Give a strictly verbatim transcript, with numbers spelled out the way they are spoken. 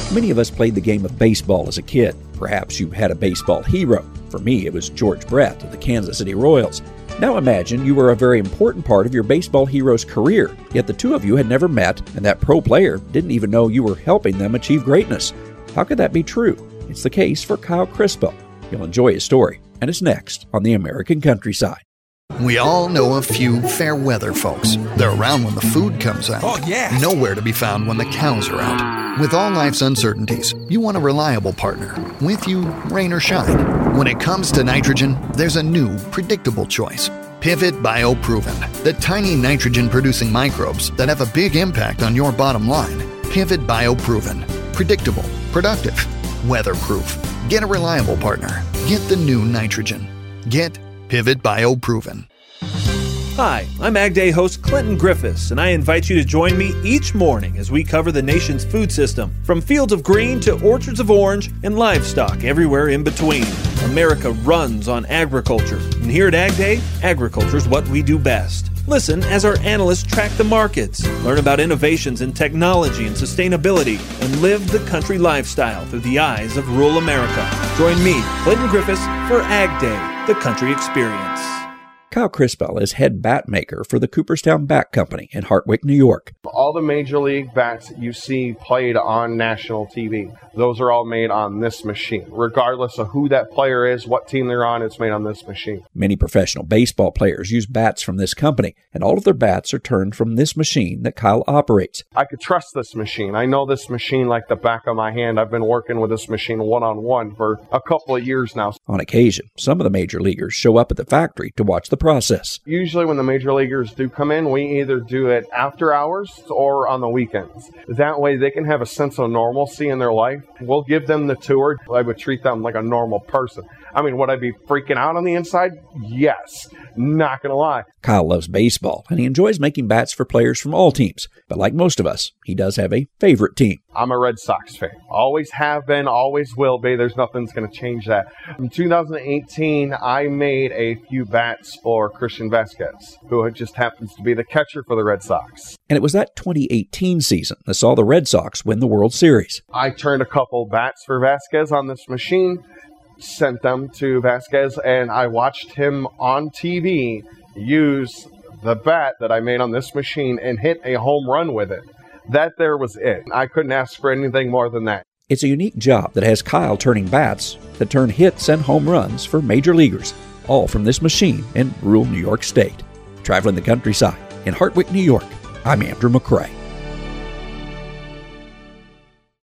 Many of us played the game of baseball as a kid. Perhaps you had a baseball hero. For me, it was George Brett of the Kansas City Royals. Now imagine you were a very important part of your baseball hero's career, yet the two of you had never met, and that pro player didn't even know you were helping them achieve greatness. How could that be true? It's the case for Kyle Crispo. You'll enjoy his story, and it's next on the American Countryside. We all know a few fair weather folks. They're around when the food comes out. Oh, yeah. Nowhere to be found when the cows are out. With all life's uncertainties, you want a reliable partner. With you, rain or shine. When it comes to nitrogen, there's a new, predictable choice. Pivot BioProven. The tiny nitrogen-producing microbes that have a big impact on your bottom line. Pivot BioProven. Predictable. Productive. Weatherproof. Get a reliable partner. Get the new nitrogen. Get Pivot BioProven. Hi, I'm Ag Day host Clinton Griffiths, and I invite you to join me each morning as we cover the nation's food system, from fields of green to orchards of orange and livestock everywhere in between. America runs on agriculture, and here at Ag Day, agriculture is what we do best. Listen as our analysts track the markets, learn about innovations in technology and sustainability, and live the country lifestyle through the eyes of rural America. Join me, Clinton Griffiths, for Ag Day, the country experience. Kyle Crispo is head bat maker for the Cooperstown Bat Company in Hartwick, New York. All the major league bats that you see played on national T V, those are all made on this machine. Regardless of who that player is, what team they're on, it's made on this machine. Many professional baseball players use bats from this company, and all of their bats are turned from this machine that Kyle operates. I could trust this machine. I know this machine like the back of my hand. I've been working with this machine one-on-one for a couple of years now. On occasion, some of the major leaguers show up at the factory to watch the process. Usually when the major leaguers do come in, we either do it after hours or on the weekends. That way they can have a sense of normalcy in their life. We'll give them the tour. I would treat them like a normal person. I mean, would I be freaking out on the inside? Yes. Not going to lie. Kyle loves baseball, and he enjoys making bats for players from all teams. But like most of us, he does have a favorite team. I'm a Red Sox fan. Always have been, always will be. There's nothing that's going to change that. In two thousand eighteen, I made a few bats for Christian Vasquez, who just happens to be the catcher for the Red Sox. And it was that twenty eighteen season that saw the Red Sox win the World Series. I turned a couple bats for Vasquez on this machine, sent them to Vasquez, and I watched him on T V use the bat that I made on this machine and hit a home run with it. That there was it. I couldn't ask for anything more than that. It's a unique job that has Kyle turning bats that turn hits and home runs for major leaguers, all from this machine in rural New York State. Traveling the countryside in Hartwick, New York, I'm Andrew McCrae.